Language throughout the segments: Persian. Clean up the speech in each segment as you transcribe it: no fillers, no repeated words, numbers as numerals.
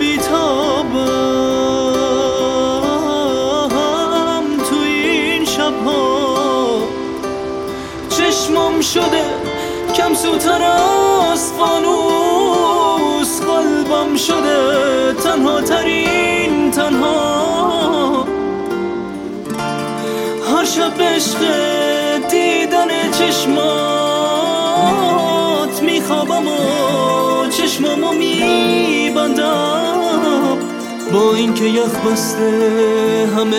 بیتابم تو این شبها. چشمم شده کم سوتر از فانوس، قلبم شده تنها ترین تنها. هر شب عشق دیدن چشمات میخوابم و چشمامو میبندم، با اینکه یخ بسته همه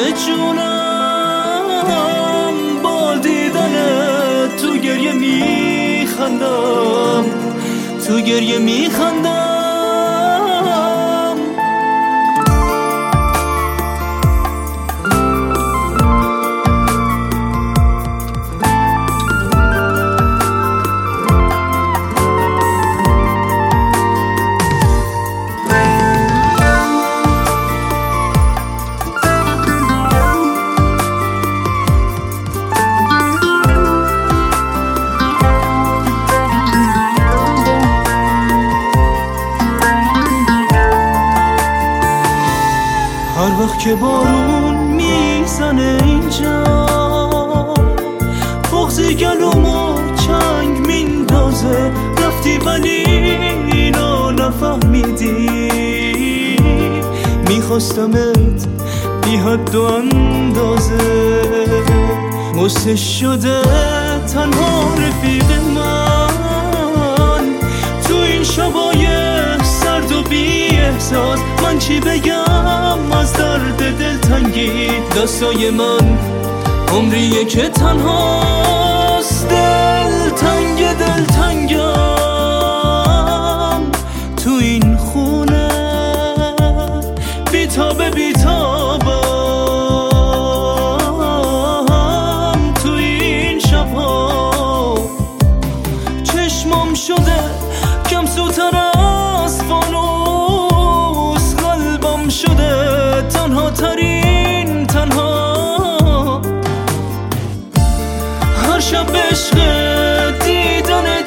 جونم. با دیدن تو گریه میخندم، تو گریه میخندم. هر وقت که بارون میزنه اینجا، بغضی گلومو چنگ میندازه. رفتی ولی اینو نفهمیدی، میخواستمت بی حد و اندازه. غصه شده تنها رفیق من تو این شبای سرد و بی احساس. من چی بگم از درد دلتنگی؟ دستای من عمریه که تنهاست، دلتنگ دلتنگم تو این خونه. بیتابه بیتابم تو این شبها. چشمم شده کم سوتر از فانوس، قلبم شده تنها ترین تنها. هر شب عشق دیدن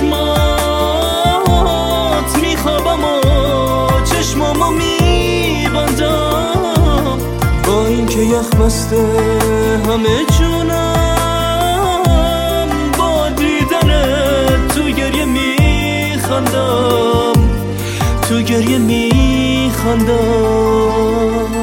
چشمات میخوابم و چشمامو میبندم، با اینکه یخ بسته همه جونم. با دیدن تو گریه میخندم، تو گریه میخندم.